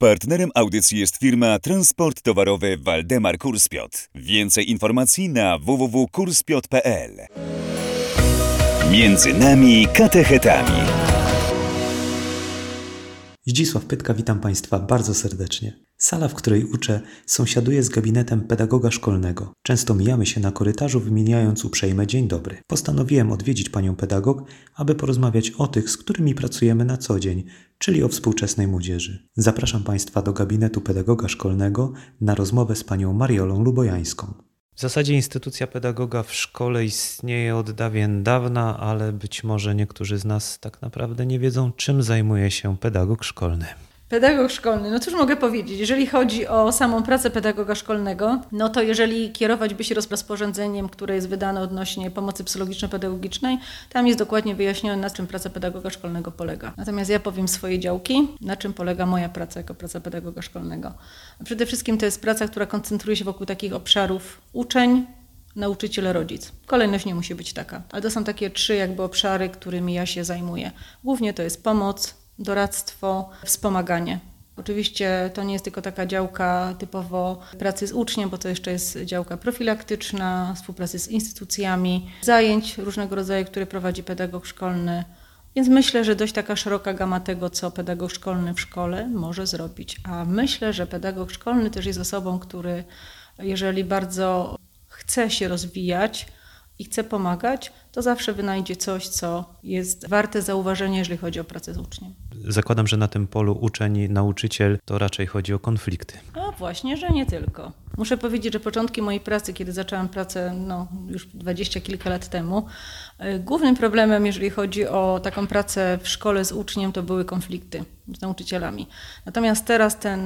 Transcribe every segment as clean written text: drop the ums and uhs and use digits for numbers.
Partnerem audycji jest firma Transport Towarowy Waldemar Kurspiot. Więcej informacji na www.kurspiot.pl. Między nami katechetami. Zdzisław Pytka, witam Państwa bardzo serdecznie. Sala, w której uczę, sąsiaduje z gabinetem pedagoga szkolnego. Często mijamy się na korytarzu, wymieniając uprzejme dzień dobry. Postanowiłem odwiedzić panią pedagog, aby porozmawiać o tych, z którymi pracujemy na co dzień, czyli o współczesnej młodzieży. Zapraszam Państwa do gabinetu pedagoga szkolnego na rozmowę z panią Mariolą Lubojańską. W zasadzie instytucja pedagoga w szkole istnieje od dawien dawna, ale być może niektórzy z nas tak naprawdę nie wiedzą, czym zajmuje się pedagog szkolny. Pedagog szkolny, no cóż mogę powiedzieć, jeżeli chodzi o samą pracę pedagoga szkolnego, no to jeżeli kierować by się rozporządzeniem, które jest wydane odnośnie pomocy psychologiczno-pedagogicznej, tam jest dokładnie wyjaśnione, na czym praca pedagoga szkolnego polega. Natomiast ja powiem swoje działki, na czym polega moja praca jako praca pedagoga szkolnego. Przede wszystkim to jest praca, która koncentruje się wokół takich obszarów uczeń, nauczyciel, rodzic. Kolejność nie musi być taka, ale to są takie trzy obszary, którymi ja się zajmuję. Głównie to jest pomoc, doradztwo, wspomaganie. Oczywiście to nie jest tylko taka działka typowo pracy z uczniem, bo to jeszcze jest działka profilaktyczna, współpracy z instytucjami, zajęć różnego rodzaju, które prowadzi pedagog szkolny. Więc myślę, że dość taka szeroka gama tego, co pedagog szkolny w szkole może zrobić. A myślę, że pedagog szkolny też jest osobą, który jeżeli bardzo chce się rozwijać i chce pomagać, to zawsze wynajdzie coś, co jest warte zauważenia, jeżeli chodzi o pracę z uczniem. Zakładam, że na tym polu uczeń, nauczyciel to raczej chodzi o konflikty. No właśnie, że nie tylko. Muszę powiedzieć, że początki mojej pracy, kiedy zaczęłam pracę już 20 kilka lat temu, głównym problemem, jeżeli chodzi o taką pracę w szkole z uczniem, to były konflikty z nauczycielami. Natomiast teraz ten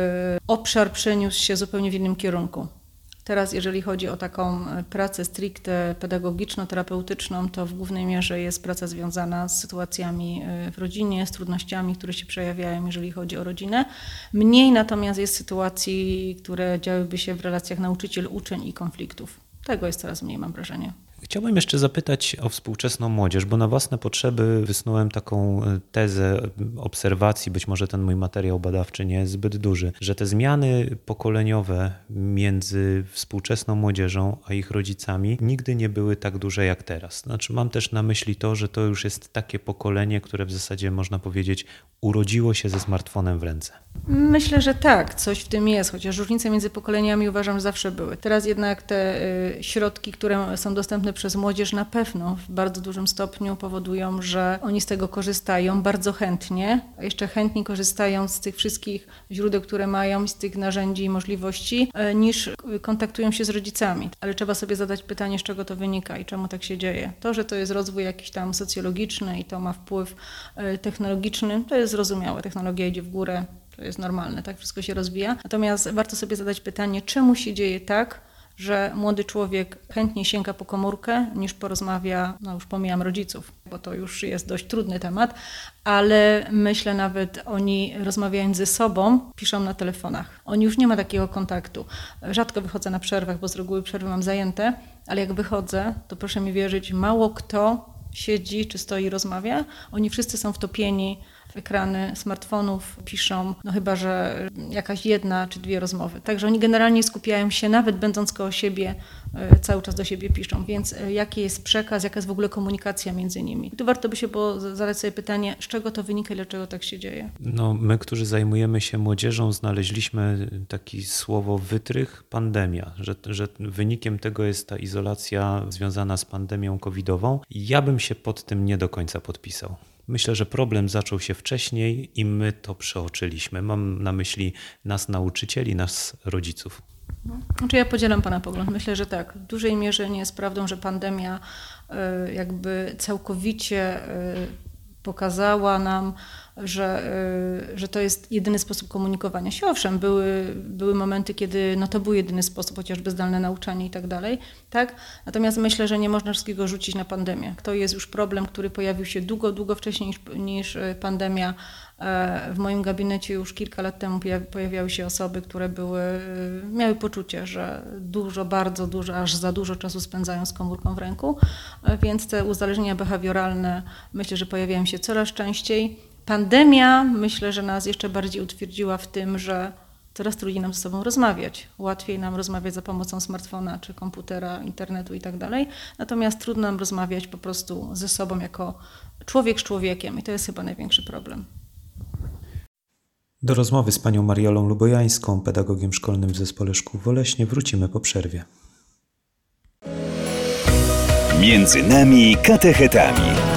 obszar przeniósł się zupełnie w innym kierunku. Teraz, jeżeli chodzi o taką pracę stricte pedagogiczno-terapeutyczną, to w głównej mierze jest praca związana z sytuacjami w rodzinie, z trudnościami, które się przejawiają, jeżeli chodzi o rodzinę. Mniej natomiast jest sytuacji, które działyby się w relacjach nauczyciel-uczeń i konfliktów. Tego jest coraz mniej, mam wrażenie. Chciałbym jeszcze zapytać o współczesną młodzież, bo na własne potrzeby wysnułem taką tezę obserwacji, być może ten mój materiał badawczy nie jest zbyt duży, że te zmiany pokoleniowe między współczesną młodzieżą a ich rodzicami nigdy nie były tak duże jak teraz. Znaczy mam też na myśli to, że to już jest takie pokolenie, które w zasadzie można powiedzieć urodziło się ze smartfonem w ręce. Myślę, że tak, coś w tym jest, chociaż różnice między pokoleniami uważam, że zawsze były. Teraz jednak te środki, które są dostępne przez młodzież na pewno w bardzo dużym stopniu powodują, że oni z tego korzystają bardzo chętnie, a jeszcze chętniej korzystają z tych wszystkich źródeł, które mają, z tych narzędzi i możliwości, niż kontaktują się z rodzicami. Ale trzeba sobie zadać pytanie, z czego to wynika i czemu tak się dzieje. To, że to jest rozwój jakiś tam socjologiczny i to ma wpływ technologiczny, to jest zrozumiałe. Technologia idzie w górę, to jest normalne, tak wszystko się rozwija. Natomiast warto sobie zadać pytanie, czemu się dzieje tak, że młody człowiek chętniej sięga po komórkę niż porozmawia, już pomijam rodziców, bo to już jest dość trudny temat, ale myślę nawet oni rozmawiając ze sobą, piszą na telefonach. Oni już nie ma takiego kontaktu. Rzadko wychodzę na przerwach, bo z reguły przerwy mam zajęte, ale jak wychodzę, to proszę mi wierzyć, mało kto siedzi czy stoi i rozmawia. Oni wszyscy są wtopieni w ekrany smartfonów, piszą, chyba że jakaś jedna czy dwie rozmowy. Także oni generalnie skupiają się, nawet będąc koło siebie, cały czas do siebie piszą. Więc jaki jest przekaz, jaka jest w ogóle komunikacja między nimi? I tu warto by się było zadać sobie pytanie, z czego to wynika i dlaczego tak się dzieje? My, którzy zajmujemy się młodzieżą, znaleźliśmy takie słowo wytrych, pandemia, że wynikiem tego jest ta izolacja związana z pandemią covidową. Ja bym się pod tym nie do końca podpisał. Myślę, że problem zaczął się wcześniej i my to przeoczyliśmy. Mam na myśli nas nauczycieli, nas rodziców. Znaczy ja podzielam Pana pogląd. Myślę, że tak. W dużej mierze nie jest prawdą, że pandemia całkowicie pokazała nam, że to jest jedyny sposób komunikowania się. Owszem, były momenty, kiedy to był jedyny sposób, chociażby zdalne nauczanie i tak dalej. Tak? Natomiast myślę, że nie można wszystkiego rzucić na pandemię. To jest już problem, który pojawił się długo wcześniej niż pandemia. W moim gabinecie już kilka lat temu pojawiały się osoby, które miały poczucie, że bardzo dużo, aż za dużo czasu spędzają z komórką w ręku, więc te uzależnienia behawioralne myślę, że pojawiają się coraz częściej. Pandemia, myślę, że nas jeszcze bardziej utwierdziła w tym, że coraz trudniej nam ze sobą rozmawiać. Łatwiej nam rozmawiać za pomocą smartfona czy komputera, internetu i tak dalej. Natomiast trudno nam rozmawiać po prostu ze sobą jako człowiek z człowiekiem i to jest chyba największy problem. Do rozmowy z panią Mariolą Lubojańską, pedagogiem szkolnym w Zespole Szkół w Oleśnie, wrócimy po przerwie. Między nami katechetami.